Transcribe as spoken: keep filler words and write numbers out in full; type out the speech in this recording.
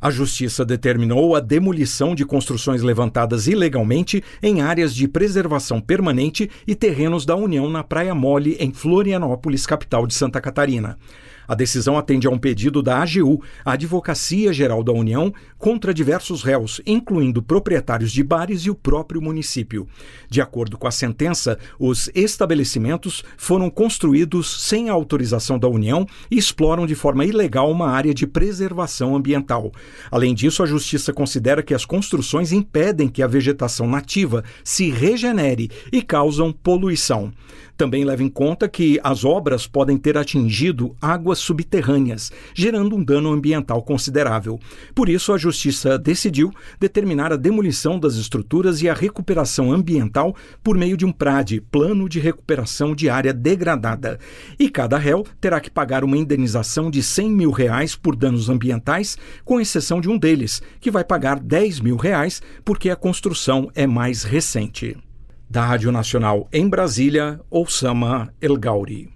A Justiça determinou a demolição de construções levantadas ilegalmente em áreas de preservação permanente e terrenos da União na Praia Mole, em Florianópolis, capital de Santa Catarina. A decisão atende a um pedido da A G U, a Advocacia Geral da União, contra diversos réus, incluindo proprietários de bares e o próprio município. De acordo com a sentença, os estabelecimentos foram construídos sem a autorização da União e exploram de forma ilegal uma área de preservação ambiental. Além disso, a Justiça considera que as construções impedem que a vegetação nativa se regenere e causam poluição. Também leva em conta que as obras podem ter atingido águas subterrâneas, gerando um dano ambiental considerável. Por isso, a Justiça decidiu determinar a demolição das estruturas e a recuperação ambiental por meio de um P R A D, Plano de Recuperação de Área Degradada. E cada réu terá que pagar uma indenização de cem mil reais por danos ambientais, com exceção de um deles, que vai pagar dez mil reais porque a construção é mais recente. Da Rádio Nacional em Brasília, Oussama El Gauri.